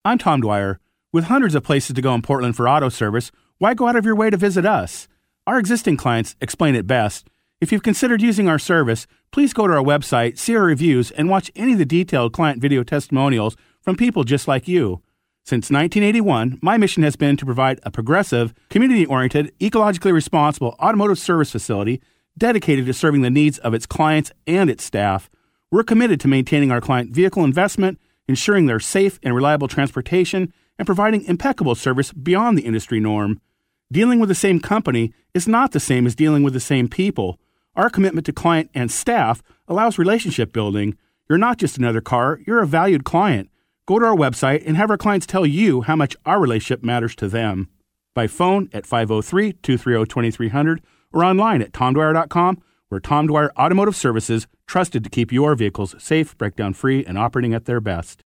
I'm Tom Dwyer. With hundreds of places to go in Portland for auto service, why go out of your way to visit us? Our existing clients explain it best. If you've considered using our service, please go to our website, see our reviews, and watch any of the detailed client video testimonials from people just like you. Since 1981, my mission has been to provide a progressive, community-oriented, ecologically responsible automotive service facility dedicated to serving the needs of its clients and its staff. We're committed to maintaining our client vehicle investment, ensuring their safe and reliable transportation, and providing impeccable service beyond the industry norm. Dealing with the same company is not the same as dealing with the same people. Our commitment to client and staff allows relationship building. You're not just another car, you're a valued client. Go to our website and have our clients tell you how much our relationship matters to them. By phone at 503-230-2300 or online at tomdwyer.com, where Tom Dwyer Automotive Services, trusted to keep your vehicles safe, breakdown-free, and operating at their best.